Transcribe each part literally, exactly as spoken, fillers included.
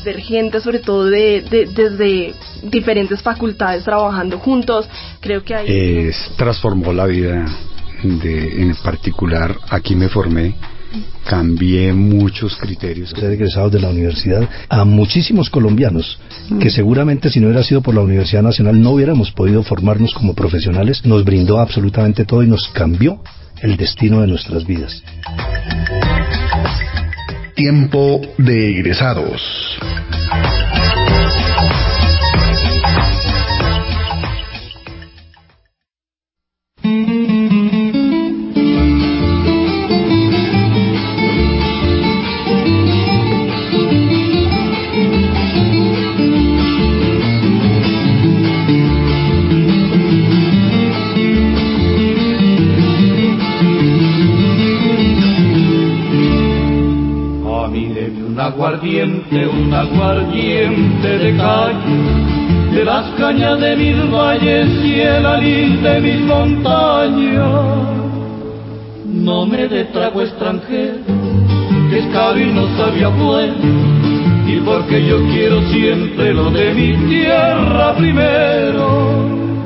ver gente, sobre todo de, de, desde diferentes facultades trabajando juntos. Creo que ahí... Eh, transformó la vida de, en particular, aquí me formé, cambié muchos criterios. Ser egresados de la universidad a muchísimos colombianos que seguramente si no hubiera sido por la Universidad Nacional no hubiéramos podido formarnos como profesionales. Nos brindó absolutamente todo y nos cambió el destino de nuestras vidas. Tiempo de egresados. Aguardiente, un aguardiente de calle, de las cañas de mis valles y el alís de mis montañas. No me dé trago extranjero, que es caro y no sabía bueno, y porque yo quiero siempre lo de mi tierra primero.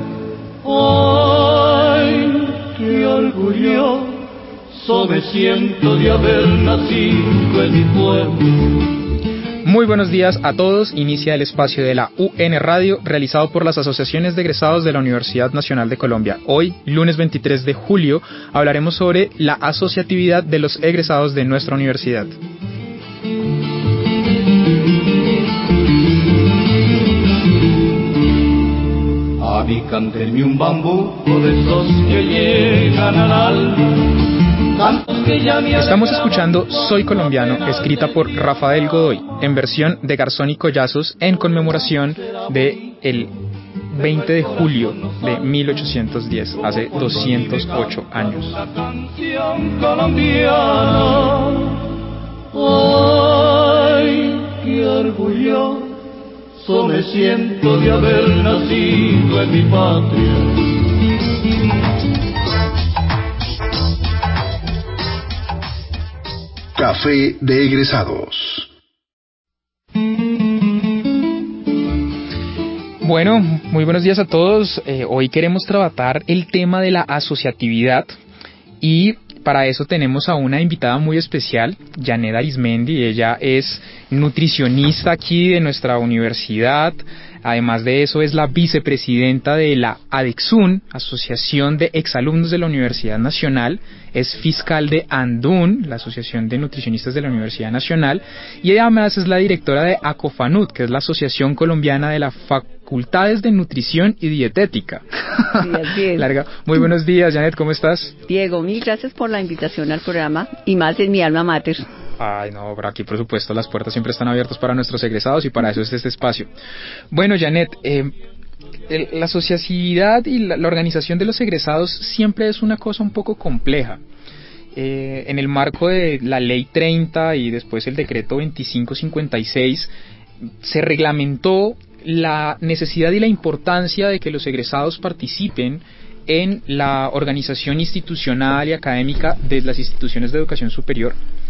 Ay, qué orgullo me siento de haber nacido en mi pueblo. Muy buenos días a todos. Inicia el espacio de la U N Radio realizado por las asociaciones de egresados de la Universidad Nacional de Colombia. Hoy, lunes veintitrés de julio, hablaremos sobre la asociatividad de los egresados de nuestra universidad. A mí cántenme un bambuco de esos que llegan al alma. Estamos escuchando Soy Colombiano, escrita por Rafael Godoy, en versión de Garzón y Collazos, en conmemoración de el veinte de julio de mil ochocientos diez, hace doscientos ocho años. Ay, qué orgulloso me siento de haber nacido en mi patria. Café de egresados. Bueno, muy buenos días a todos. Eh, hoy queremos tratar el tema de la asociatividad y para eso tenemos a una invitada muy especial, Janet Arismendi. Ella es nutricionista aquí de nuestra universidad. Además de eso, es la vicepresidenta de la ADEXUN, Asociación de Exalumnos de la Universidad Nacional. Es fiscal de ANDUN, la Asociación de Nutricionistas de la Universidad Nacional. Y además es la directora de ACOFANUT, que es la Asociación Colombiana de las Facultades de Nutrición y Dietética. Sí, así es. Larga. Muy buenos días, Janet, ¿cómo estás? Diego, mil gracias por la invitación al programa, y más en mi alma mater. Ay, no, por aquí por supuesto las puertas siempre están abiertas para nuestros egresados y para eso es este espacio. Bueno, Janet, eh, el, la asociatividad y la, la organización de los egresados siempre es una cosa un poco compleja. Eh, en el marco de la Ley treinta y después el Decreto veinticinco cincuenta y seis se reglamentó la necesidad y la importancia de que los egresados participen en la organización institucional y académica de las instituciones de educación superior.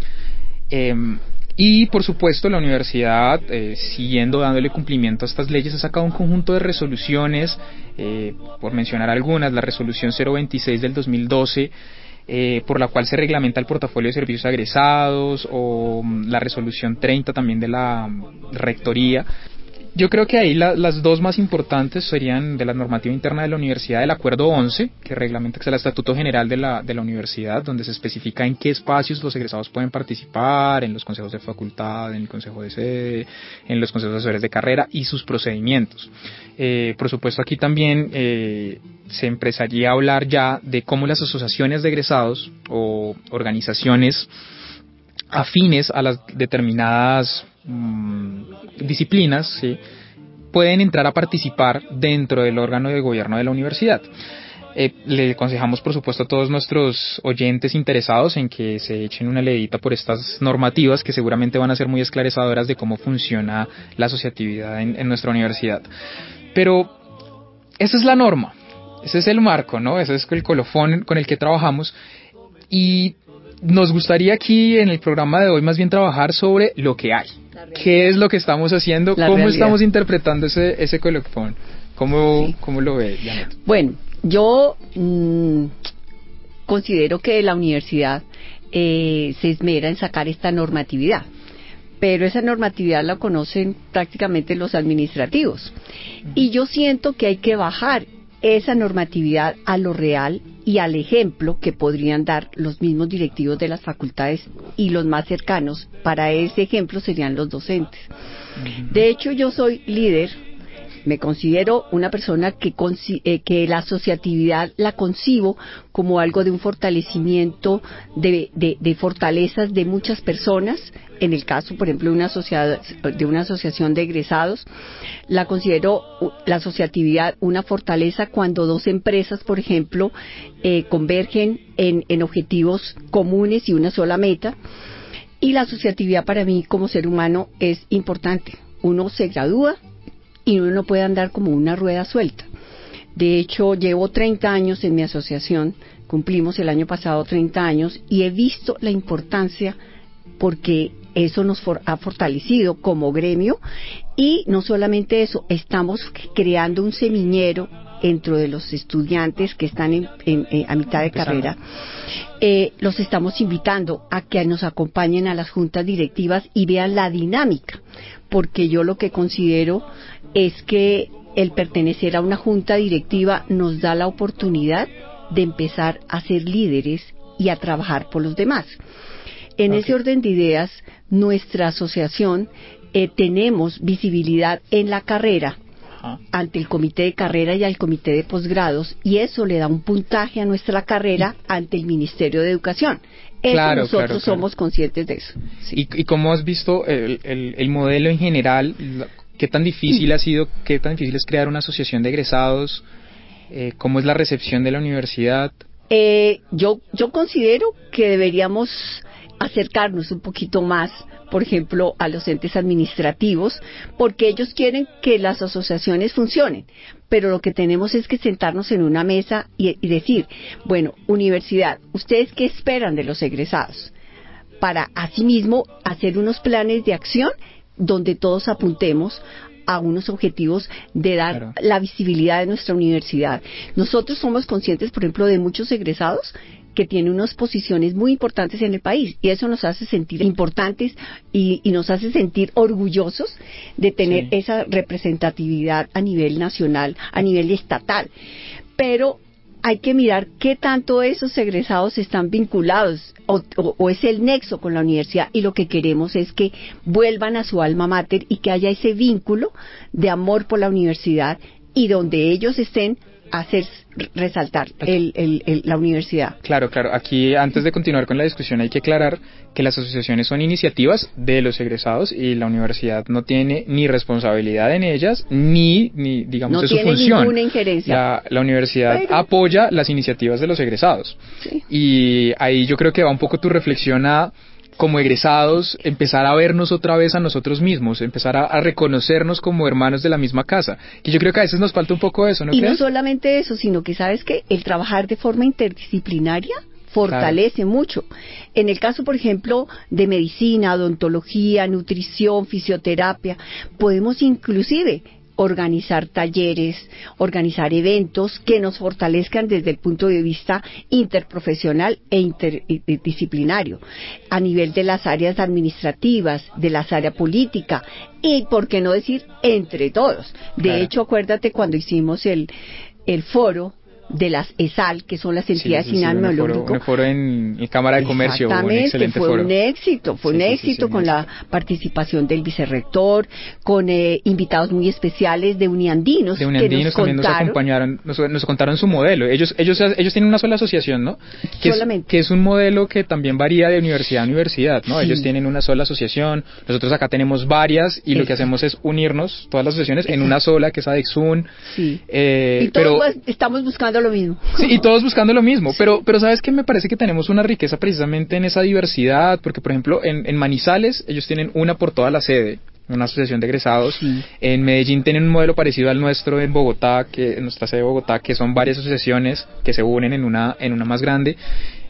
Eh, y por supuesto la universidad, eh, siguiendo dándole cumplimiento a estas leyes, ha sacado un conjunto de resoluciones, eh, por mencionar algunas, la resolución cero veintiséis del dos mil doce, eh, por la cual se reglamenta el portafolio de servicios a egresados, o um, la resolución treinta también de la um, rectoría. Yo creo que ahí la, las dos más importantes serían de la normativa interna de la universidad, el acuerdo once, que reglamenta que es el estatuto general de la, de la universidad, donde se especifica en qué espacios los egresados pueden participar, en los consejos de facultad, en el consejo de sede, en los consejos asesores de carrera y sus procedimientos. Eh, por supuesto aquí también eh, se empezaría a hablar ya de cómo las asociaciones de egresados o organizaciones afines a las determinadas mmm, disciplinas, ¿sí?, pueden entrar a participar dentro del órgano de gobierno de la universidad. Eh, le aconsejamos por supuesto a todos nuestros oyentes interesados en que se echen una leidita por estas normativas que seguramente van a ser muy esclarecedoras de cómo funciona la asociatividad en, en nuestra universidad. Pero esa es la norma, ese es el marco, ¿no? Ese es el colofón con el que trabajamos. Y nos gustaría aquí en el programa de hoy más bien trabajar sobre lo que hay. ¿Qué es lo que estamos haciendo? La ¿Cómo realidad. estamos interpretando ese, ese colofón? ¿Cómo, sí. ¿Cómo lo ve, Janet? Bueno, yo mmm, considero que la universidad eh, se esmera en sacar esta normatividad, pero esa normatividad la conocen prácticamente los administrativos. Y yo siento que hay que bajar esa normatividad a lo real y al ejemplo que podrían dar los mismos directivos de las facultades, y los más cercanos para ese ejemplo serían los docentes. De hecho, yo soy líder, me considero una persona que, eh, que la asociatividad la concibo como algo de un fortalecimiento de, de, de fortalezas de muchas personas. En el caso, por ejemplo, de una, de una asociación de egresados, la considero la asociatividad una fortaleza cuando dos empresas, por ejemplo, eh, convergen en, en objetivos comunes y una sola meta. Y la asociatividad para mí como ser humano es importante. Uno se gradúa y uno no puede andar como una rueda suelta. De hecho, llevo treinta años en mi asociación, cumplimos el año pasado treinta años, y he visto la importancia, porque eso nos for- ha fortalecido como gremio. Y no solamente eso, estamos creando un semillero dentro de los estudiantes que están en, en, en, a mitad de carrera. Eh, los estamos invitando a que nos acompañen a las juntas directivas y vean la dinámica, porque yo lo que considero es que el pertenecer a una junta directiva nos da la oportunidad de empezar a ser líderes y a trabajar por los demás. En okay. ese orden de ideas, nuestra asociación eh, tenemos visibilidad en la carrera, Ajá. ante el comité de carrera y al comité de posgrados, y eso le da un puntaje a nuestra carrera ante el Ministerio de Educación. Eso claro, nosotros claro, claro. somos conscientes de eso. Sí. ¿Y, ¿Y cómo has visto el, el, el modelo en general? ¿Qué tan difícil ha sido, qué tan difícil es crear una asociación de egresados? Eh, ¿Cómo es la recepción de la universidad? Eh, yo, yo considero que deberíamos acercarnos un poquito más, por ejemplo, a los entes administrativos, porque ellos quieren que las asociaciones funcionen, pero lo que tenemos es que sentarnos en una mesa y, y decir, bueno, universidad, ¿ustedes qué esperan de los egresados? Para asimismo hacer unos planes de acción donde todos apuntemos a unos objetivos de dar claro. la visibilidad de nuestra universidad. Nosotros somos conscientes, por ejemplo, de muchos egresados que tienen unas posiciones muy importantes en el país, y eso nos hace sentir importantes y, y nos hace sentir orgullosos de tener sí. esa representatividad a nivel nacional, a nivel estatal. Pero hay que mirar qué tanto esos egresados están vinculados o, o, o es el nexo con la universidad, y lo que queremos es que vuelvan a su alma mater y que haya ese vínculo de amor por la universidad, y donde ellos estén hacer resaltar el, el, el, la universidad. Claro, claro. Aquí, antes de continuar con la discusión, hay que aclarar que las asociaciones son iniciativas de los egresados y la universidad no tiene ni responsabilidad en ellas, ni, ni digamos, no de su función. No tiene ninguna injerencia. La, la universidad Pero... apoya las iniciativas de los egresados. Sí. Y ahí yo creo que va un poco tu reflexión a, como egresados, empezar a vernos otra vez a nosotros mismos, empezar a, a reconocernos como hermanos de la misma casa. Y yo creo que a veces nos falta un poco eso, ¿no y crees? No solamente eso, sino que sabes que el trabajar de forma interdisciplinaria fortalece claro. mucho. En el caso, por ejemplo, de medicina, odontología, nutrición, fisioterapia, podemos inclusive organizar talleres, organizar eventos que nos fortalezcan desde el punto de vista interprofesional e interdisciplinario, a nivel de las áreas administrativas, de las áreas políticas, y por qué no decir entre todos. De claro. hecho, acuérdate cuando hicimos el, el foro de las ESAL, que son las entidades sí, sí, sin ánimo de lucro. Un foro en la Cámara de Comercio. Exactamente, un excelente fue foro. un éxito, fue sí, un sí, éxito sí, sí, con sí. la participación del vicerrector, con eh, invitados muy especiales de uniandinos, de uniandinos que nos también contaron, nos acompañaron, nos, nos contaron su modelo. Ellos, ellos, ellos tienen una sola asociación, ¿no? Que Solamente. Es, que es un modelo que también varía de universidad a universidad, ¿no? Sí. Ellos tienen una sola asociación, nosotros acá tenemos varias, y Exacto. lo que hacemos es unirnos todas las asociaciones Exacto. en una sola, que es ADEXUN. Sí. Eh, y todos pero, estamos buscando lo mismo. Sí, y todos buscando lo mismo, sí. pero pero sabes que me parece que tenemos una riqueza precisamente en esa diversidad, porque por ejemplo en, en Manizales ellos tienen una por toda la sede, una asociación de egresados. Sí. En Medellín tienen un modelo parecido al nuestro en Bogotá, que en nuestra sede de Bogotá, que son varias asociaciones que se unen en una en una más grande.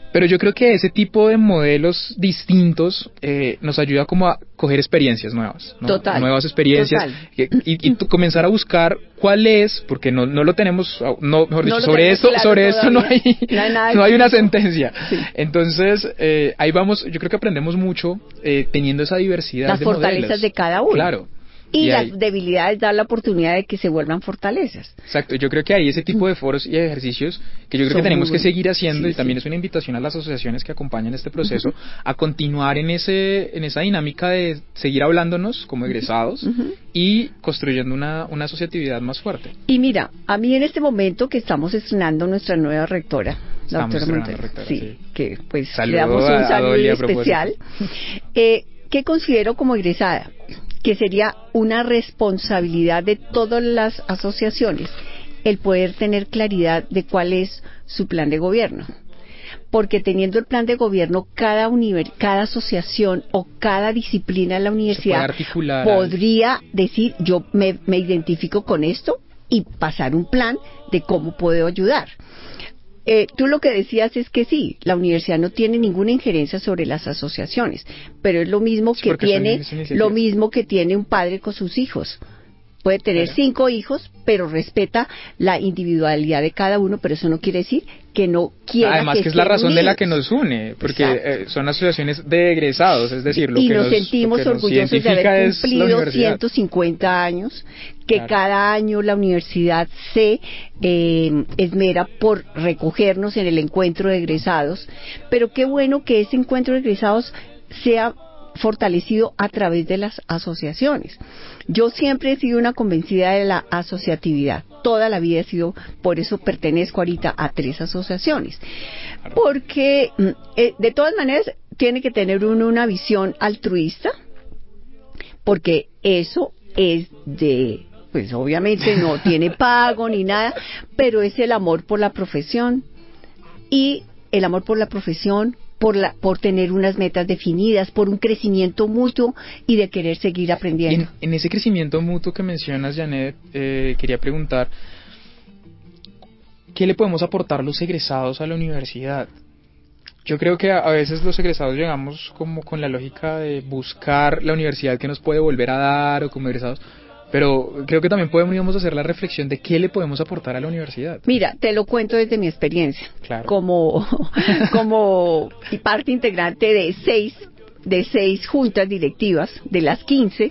Pero yo creo que ese tipo de modelos distintos eh, nos ayuda como a coger experiencias nuevas, ¿no? Total, nuevas experiencias total. y, y tu, comenzar a buscar cuál es, porque no no lo tenemos, no mejor dicho, No lo sobre esto claro sobre esto no hay no hay, nada no hay una sentencia. Sí. Entonces eh, ahí vamos, yo creo que aprendemos mucho eh, teniendo esa diversidad las de fortalezas modelos. de cada uno. Claro. Y, Y las ahí- debilidades dar la oportunidad de que se vuelvan fortalezas. Exacto, yo creo que hay ese tipo de foros y ejercicios que yo creo Son que tenemos muy que buenos. seguir haciendo Sí, y también sí. es una invitación a las asociaciones que acompañan este proceso a continuar en ese en esa dinámica de seguir hablándonos como egresados Ujú. y construyendo una, una asociatividad más fuerte. Y mira, a mí en este momento que estamos estrenando nuestra nueva rectora, la Estamos doctora estrenando Montoya, rectora, sí, sí. que pues Saludo le damos a- un a saludo Dolly a propósito. especial, eh, ¿qué considero como egresada? Que sería una responsabilidad de todas las asociaciones el poder tener claridad de cuál es su plan de gobierno. Porque teniendo el plan de gobierno, cada univer- cada asociación o cada disciplina de la universidad articular podría decir, yo me, me identifico con esto y pasar un plan de cómo puedo ayudar. Eh, tú lo que decías es que sí, la universidad no tiene ninguna injerencia sobre las asociaciones, pero es lo mismo Sí, que porque son tiene, iniciativas. lo mismo que tiene un padre con sus hijos. Puede tener Claro. cinco hijos, pero respeta la individualidad de cada uno, pero eso no quiere decir que no quiera Además que que es la estén razón de la unidos. que nos une, porque Exacto. eh, son asociaciones de egresados, es decir, lo y que nos nos, sentimos lo que nos orgullosos de identifica haber es la cumplido universidad. ciento cincuenta años, que Claro. cada año la universidad se eh, esmera por recogernos en el encuentro de egresados, pero qué bueno que ese encuentro de egresados sea fortalecido a través de las asociaciones. Yo siempre he sido una convencida de la asociatividad, toda la vida he sido, por eso pertenezco ahorita a tres asociaciones, porque mm, eh, de todas maneras tiene que tener uno una visión altruista, porque eso es de, pues obviamente no tiene pago ni nada, pero es el amor por la profesión y el amor por la profesión, por la, por tener unas metas definidas, por un crecimiento mutuo y de querer seguir Y aprendiendo. en, en ese crecimiento mutuo que mencionas, Janet, eh, quería preguntar, ¿qué le podemos aportar los egresados a la universidad? Yo creo que a, a veces los egresados llegamos como con la lógica de buscar la universidad que nos puede volver a dar o como egresados, pero creo que también podemos hacer la reflexión de qué le podemos aportar a la universidad. Mira, te lo cuento desde mi experiencia, Claro. como, como parte integrante de seis, de seis juntas directivas, de las quince,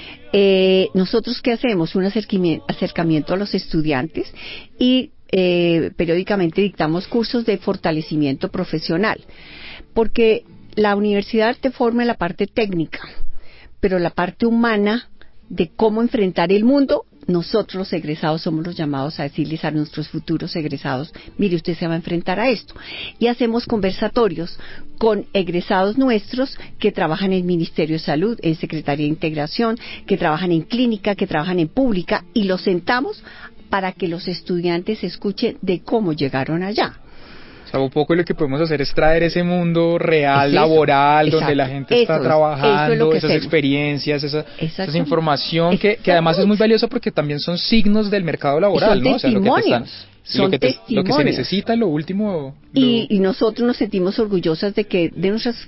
eh, nosotros qué hacemos, un acercamiento, acercamiento a los estudiantes y eh, periódicamente dictamos cursos de fortalecimiento profesional, porque la universidad te forma en la parte técnica, pero la parte humana de cómo enfrentar el mundo, nosotros los egresados somos los llamados a decirles a nuestros futuros egresados, mire, usted se va a enfrentar a esto. Y hacemos conversatorios con egresados nuestros que trabajan en el Ministerio de Salud, en Secretaría de Integración, que trabajan en clínica, que trabajan en pública, y los sentamos para que los estudiantes escuchen de cómo llegaron allá. O sea, un poco lo que podemos hacer es traer ese mundo real, Es eso, laboral, exacto. donde la gente Eso está es, eso trabajando, es lo que esas hacemos. experiencias, esa, esa Exactamente. información que, que además es muy valiosa porque también son signos del mercado laboral, Son ¿no? O sea, lo que te están, testimonios, lo son que te- lo que se testimonios. necesita, lo último. lo- Y, y nosotros nos sentimos orgullosas de que de nuestras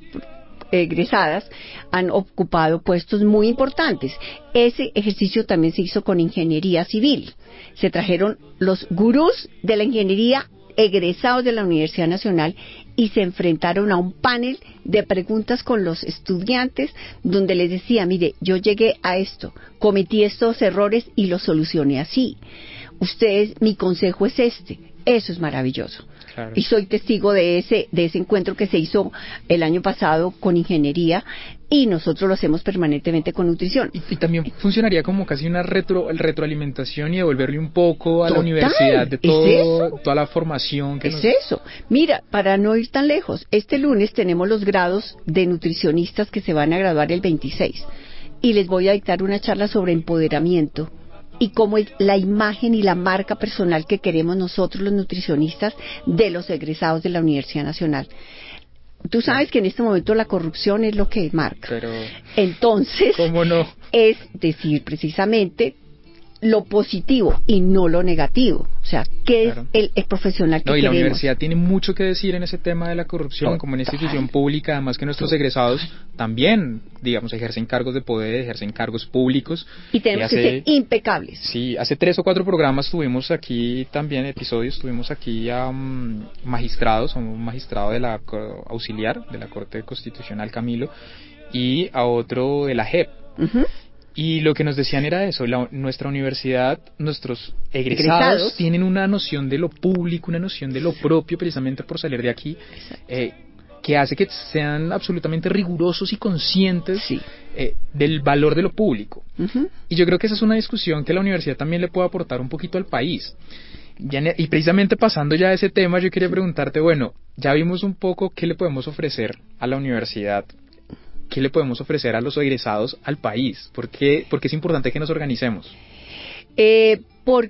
egresadas han ocupado puestos muy importantes. Ese ejercicio también se hizo con ingeniería civil. Se trajeron los gurús de la ingeniería egresados de la Universidad Nacional y se enfrentaron a un panel de preguntas con los estudiantes donde les decía, mire, yo llegué a esto, cometí estos errores y los solucioné así. Ustedes, mi consejo es este. Eso es maravilloso. Claro. Y soy testigo de ese de ese encuentro que se hizo el año pasado con ingeniería y nosotros lo hacemos permanentemente con nutrición. Y, y también funcionaría como casi una retro, el retroalimentación y devolverle un poco a la Total, universidad de ¿es todo, eso? toda la formación que Es nos... eso. Mira, para no ir tan lejos, este lunes tenemos los grados de nutricionistas que se van a graduar el veintiséis y les voy a dictar una charla sobre empoderamiento y cómo es la imagen y la marca personal que queremos nosotros los nutricionistas de los egresados de la Universidad Nacional. Tú sabes que en este momento la corrupción es lo que marca. Pero, Entonces, ¿cómo no? es decir precisamente lo positivo y no lo negativo. O sea, ¿qué claro. es el, el profesional que no, y queremos? La universidad tiene mucho que decir en ese tema de la corrupción, no, como una institución pública, además que nuestros egresados también, digamos, ejercen cargos de poder, ejercen cargos públicos. Y tenemos hace, que ser impecables. Sí, hace tres o cuatro programas tuvimos aquí también, episodios, tuvimos aquí a um, magistrados, a un magistrado de la auxiliar de la Corte Constitucional, Camilo, y a otro de la J E P. Uh-huh. Y lo que nos decían era eso, la, nuestra universidad, nuestros egresados, egresados tienen una noción de lo público, una noción de lo propio, precisamente por salir de aquí, eh, que hace que sean absolutamente rigurosos y conscientes sí. eh, del valor de lo público. Uh-huh. Y yo creo que esa es una discusión que la universidad también le puede aportar un poquito al país. Y precisamente pasando ya a ese tema, yo quería preguntarte, bueno, ya vimos un poco qué le podemos ofrecer a la universidad, ¿qué le podemos ofrecer a los egresados al país? ¿Por qué, por qué es importante que nos organicemos? Eh,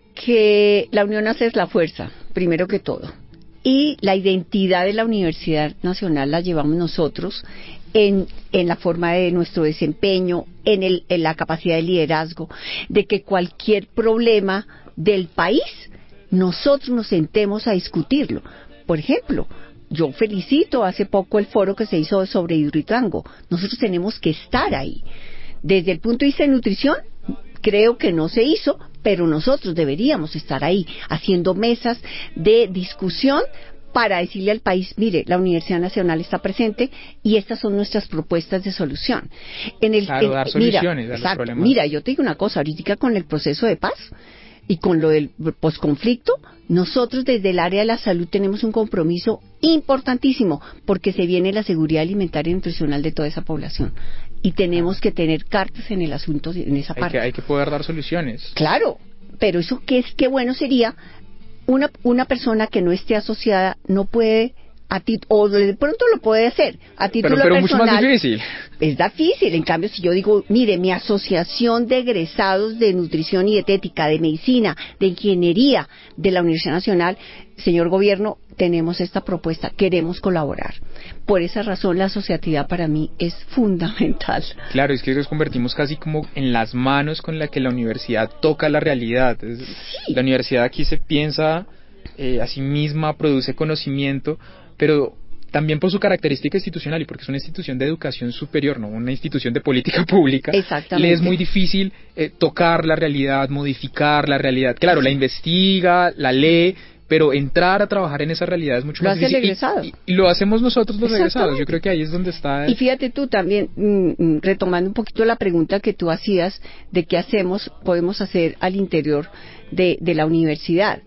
porque la unión hace la fuerza, primero que todo. Y la identidad de la Universidad Nacional la llevamos nosotros en, en la forma de nuestro desempeño, en, el, en la capacidad de liderazgo, de que cualquier problema del país, nosotros nos sentemos a discutirlo. Por ejemplo, yo felicito hace poco el foro que se hizo sobre Hidroituango. Nosotros tenemos que estar ahí. Desde el punto de vista de nutrición, creo que no se hizo, pero nosotros deberíamos estar ahí, haciendo mesas de discusión para decirle al país, mire, la Universidad Nacional está presente y estas son nuestras propuestas de solución. En el, claro, en, dar soluciones mira, a los exacto, problemas. Mira, yo te digo una cosa, ahorita con el proceso de paz y con lo del posconflicto, nosotros desde el área de la salud tenemos un compromiso importantísimo porque se viene la seguridad alimentaria y nutricional de toda esa población y tenemos que tener cartas en el asunto en esa hay parte. Que, hay que poder dar soluciones. Claro, pero eso qué es qué bueno sería una una persona que no esté asociada no puede a ti, o de pronto lo puede hacer a título pero, pero personal. Mucho más difícil. Es difícil, en cambio si yo digo, mire, mi asociación de egresados de nutrición y dietética, de medicina, de ingeniería de la Universidad Nacional, señor gobierno, tenemos esta propuesta, queremos colaborar. Por esa razón la asociatividad para mí es fundamental. Claro, es que nos convertimos casi como en las manos con la que la universidad toca la realidad. Sí. La universidad aquí se piensa eh, a sí misma, produce conocimiento, pero también por su característica institucional y porque es una institución de educación superior, no una institución de política pública. Exactamente. Le es muy difícil eh, tocar la realidad, modificar la realidad. Claro, la investiga, la lee, pero entrar a trabajar en esa realidad es mucho lo más difícil. Lo hace el egresado. Y, y, y lo hacemos nosotros los egresados. Yo creo que ahí es donde está. El... Y fíjate tú también, mmm, retomando un poquito la pregunta que tú hacías de qué hacemos, podemos hacer al interior de, de la universidad.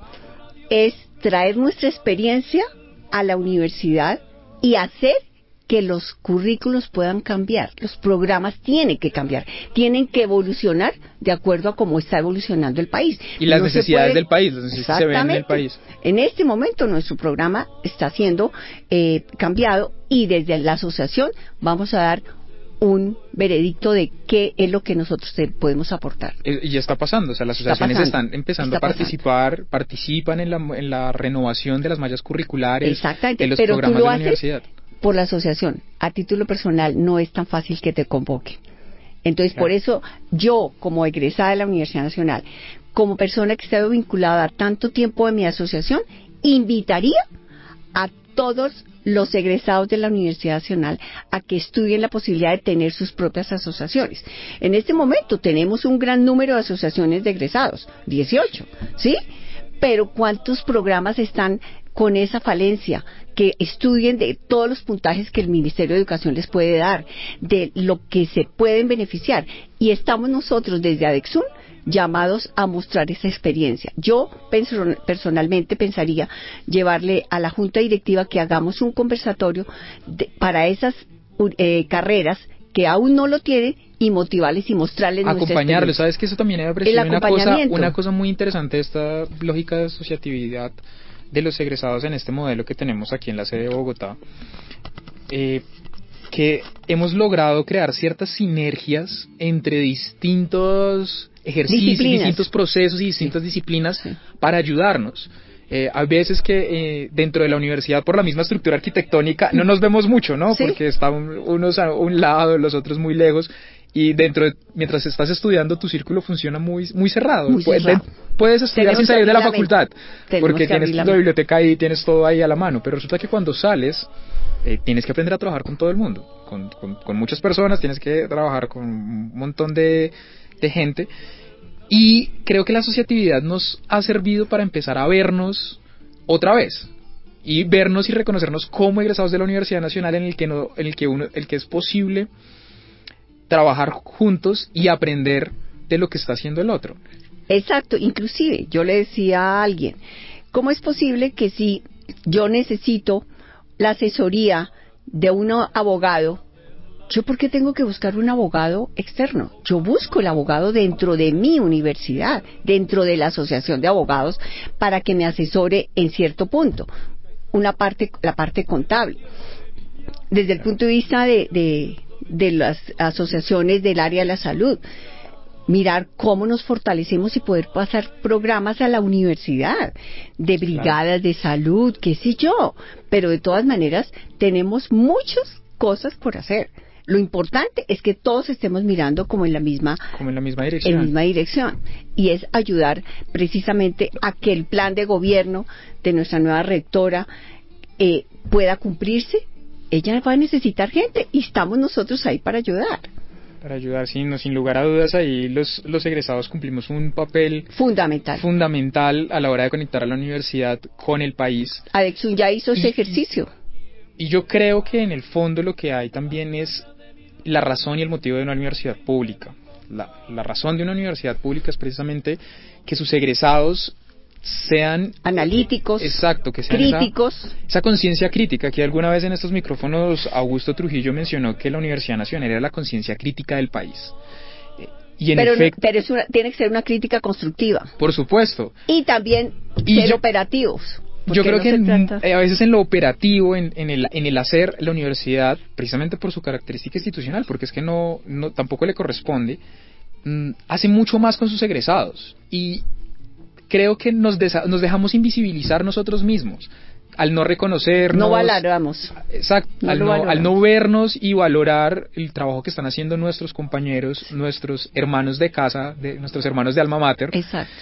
Es traer nuestra experiencia a la universidad y hacer que los currículos puedan cambiar. Los programas tienen que cambiar, tienen que evolucionar de acuerdo a cómo está evolucionando el país. Y las no necesidades puede... del país, las necesidades se ven en el país. En este momento nuestro programa está siendo eh, cambiado y desde la asociación vamos a dar un veredicto de qué es lo que nosotros te podemos aportar. Y ya está pasando, o sea, las asociaciones están empezando está a participar, pasando. participan en la, en la renovación de las mallas curriculares, exactamente, de los pero programas tú lo de la haces universidad. Por la asociación, a título personal no es tan fácil que te convoquen. Entonces, claro. Por eso yo, como egresada de la Universidad Nacional, como persona que he estado vinculada tanto tiempo en mi asociación, invitaría a todos los egresados de la Universidad Nacional a que estudien la posibilidad de tener sus propias asociaciones. En este momento tenemos un gran número de asociaciones de egresados, dieciocho, ¿sí? Pero ¿cuántos programas están con esa falencia? Que estudien de todos los puntajes que el Ministerio de Educación les puede dar, de lo que se pueden beneficiar. Y estamos nosotros desde ADEXUN llamados a mostrar esa experiencia. Yo personalmente pensaría llevarle a la Junta Directiva que hagamos un conversatorio de, para esas eh, carreras que aún no lo tienen y motivarles y mostrarles acompañarles. Sabes que eso también me parece una cosa, una cosa muy interesante, esta lógica de asociatividad de los egresados en este modelo que tenemos aquí en la sede de Bogotá, eh, que hemos logrado crear ciertas sinergias entre distintos ejercicios, disciplinas. distintos procesos y distintas sí. disciplinas sí. para ayudarnos. Eh, hay veces que eh, dentro de la universidad, por la misma estructura arquitectónica, no nos vemos mucho, ¿no? Sí. Porque están unos a un lado, los otros muy lejos, y dentro de, mientras estás estudiando tu círculo funciona muy muy cerrado, muy puedes, cerrado. puedes estudiar sin salir de la facultad porque tienes la la biblioteca ahí, tienes todo ahí a la mano, pero resulta que cuando sales eh, tienes que aprender a trabajar con todo el mundo, con, con, con muchas personas, tienes que trabajar con un montón de, de gente, y creo que la asociatividad nos ha servido para empezar a vernos otra vez y vernos y reconocernos como egresados de la Universidad Nacional, en el que no, en el que uno, el que es posible trabajar juntos y aprender de lo que está haciendo el otro. Exacto, inclusive yo le decía a alguien, ¿cómo es posible que si yo necesito la asesoría de un abogado, yo por qué tengo que buscar un abogado externo? Yo busco el abogado dentro de mi universidad, dentro de la asociación de abogados, para que me asesore en cierto punto, una parte, la parte contable. Desde el punto de vista de, de de las asociaciones del área de la salud, mirar cómo nos fortalecemos y poder pasar programas a la universidad, de brigadas de salud, qué sé yo, pero de todas maneras tenemos muchas cosas por hacer. Lo importante es que todos estemos mirando como en la misma, como en la misma dirección. En la misma dirección, y es ayudar precisamente a que el plan de gobierno de nuestra nueva rectora eh, pueda cumplirse. Ella va a necesitar gente y estamos nosotros ahí para ayudar. Para ayudar, sí, no, sin lugar a dudas, ahí los, los egresados cumplimos un papel fundamental fundamental a la hora de conectar a la universidad con el país. Adexun ya hizo ese y, ejercicio. Y yo creo que en el fondo lo que hay también es la razón y el motivo de una universidad pública. La, la razón de una universidad pública es precisamente que sus egresados sean analíticos, exacto, que sean críticos, esa, esa conciencia crítica. Que alguna vez en estos micrófonos Augusto Trujillo mencionó que la Universidad Nacional era la conciencia crítica del país. Y en pero efecto, pero es una, tiene que ser una crítica constructiva. Por supuesto. Y también y ser yo, operativos. Yo creo no que en, a veces en lo operativo, en, en, el, en el hacer, la universidad, precisamente por su característica institucional, porque es que no, no tampoco le corresponde, mmm, hace mucho más con sus egresados. Y creo que nos, desa- nos dejamos invisibilizar nosotros mismos al no reconocernos. No valoramos. Exacto, no al, no, valoramos. al no vernos y valorar el trabajo que están haciendo nuestros compañeros, nuestros hermanos de casa, de nuestros hermanos de alma mater. Exacto.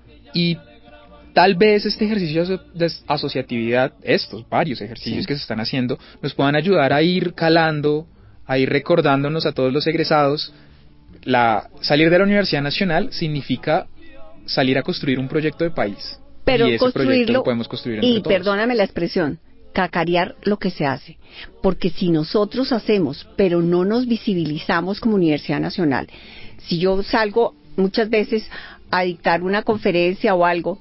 Y tal vez este ejercicio de asociatividad, estos varios ejercicios sí. que se están haciendo, nos puedan ayudar a ir calando, a ir recordándonos a todos los egresados. La, salir de la Universidad Nacional significa salir a construir un proyecto de país. Pero y ese construirlo, proyecto lo podemos construir entre y todos. Perdóname la expresión, cacarear lo que se hace. Porque si nosotros hacemos, pero no nos visibilizamos como Universidad Nacional, si yo salgo muchas veces a dictar una conferencia o algo,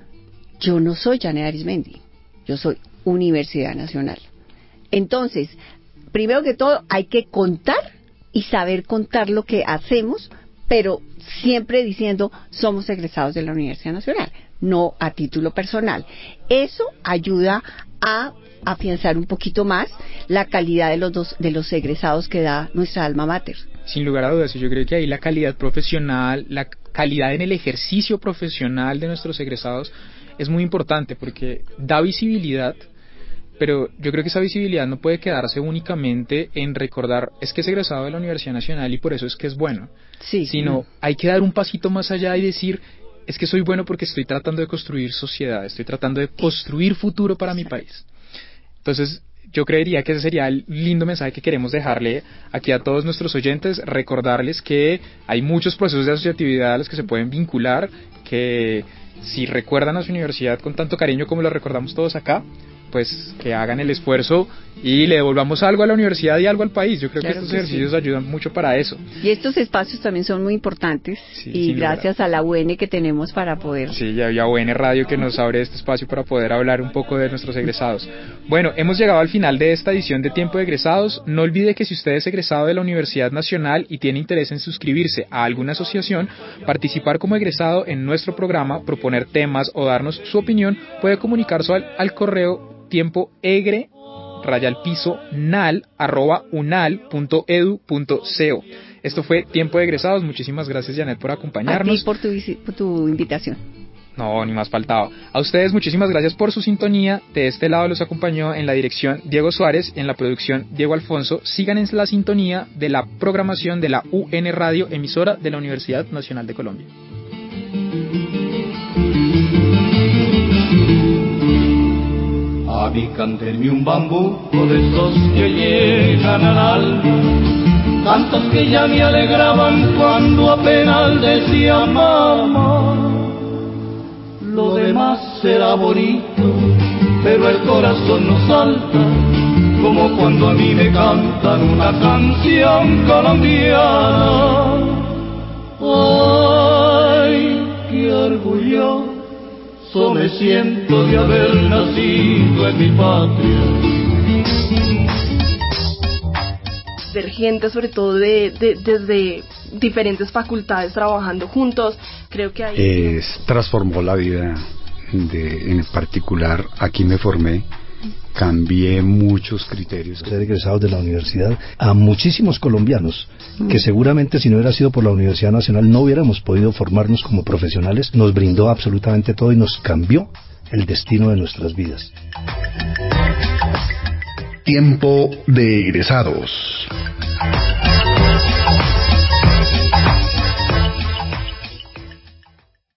yo no soy Janet Arismendi, yo soy Universidad Nacional. Entonces, primero que todo, hay que contar y saber contar lo que hacemos, pero siempre diciendo, somos egresados de la Universidad Nacional, no a título personal. Eso ayuda a afianzar un poquito más la calidad de los dos, de los egresados que da nuestra alma mater. Sin lugar a dudas, yo creo que ahí la calidad profesional, la calidad en el ejercicio profesional de nuestros egresados es muy importante porque da visibilidad, pero yo creo que esa visibilidad no puede quedarse únicamente en recordar es que es egresado de la Universidad Nacional y por eso es que es bueno, sí, sino mm. hay que dar un pasito más allá y decir es que soy bueno porque estoy tratando de construir sociedad, estoy tratando de construir futuro para mi país. Entonces yo creería que ese sería el lindo mensaje que queremos dejarle aquí a todos nuestros oyentes, recordarles que hay muchos procesos de asociatividad a los que se pueden vincular, que si recuerdan a su universidad con tanto cariño como lo recordamos todos acá, pues que hagan el esfuerzo y le devolvamos algo a la universidad y algo al país. Yo creo claro que estos que ejercicios sí. ayudan mucho para eso. Y estos espacios también son muy importantes sí, y gracias a la U N que tenemos para poder... Sí, ya había U N Radio que nos abre este espacio para poder hablar un poco de nuestros egresados. Bueno, hemos llegado al final de esta edición de Tiempo de Egresados. No olvide que si usted es egresado de la Universidad Nacional y tiene interés en suscribirse a alguna asociación, participar como egresado en nuestro programa, proponer temas o darnos su opinión, puede comunicarse al, al correo tiempo egre raya al piso nal arroba unal punto edu punto co. Esto fue Tiempo de Egresados. Muchísimas gracias, Janet, por acompañarnos. A ti por tu, por tu invitación. No, ni más faltaba. A ustedes muchísimas gracias por su sintonía. De este lado los acompañó en la dirección Diego Suárez, en la producción Diego Alfonso. Sigan en la sintonía de la programación de la U N Radio, emisora de la Universidad Nacional de Colombia. A mí cántenme un bambuco de esos que llegan al alma, cantos que ya me alegraban cuando apenas decía mamá. Lo demás será bonito, pero el corazón no salta, como cuando a mí me cantan una canción colombiana. Ay, qué orgulloso me siento de haber nacido en mi patria. Ver gente, sobre todo de, de, desde diferentes facultades trabajando juntos, creo que ahí es, transformó la vida de, en particular aquí me formé, cambié muchos criterios. Ser egresados de la universidad a muchísimos colombianos que seguramente si no hubiera sido por la Universidad Nacional no hubiéramos podido formarnos como profesionales, nos brindó absolutamente todo y nos cambió el destino de nuestras vidas. Tiempo de egresados.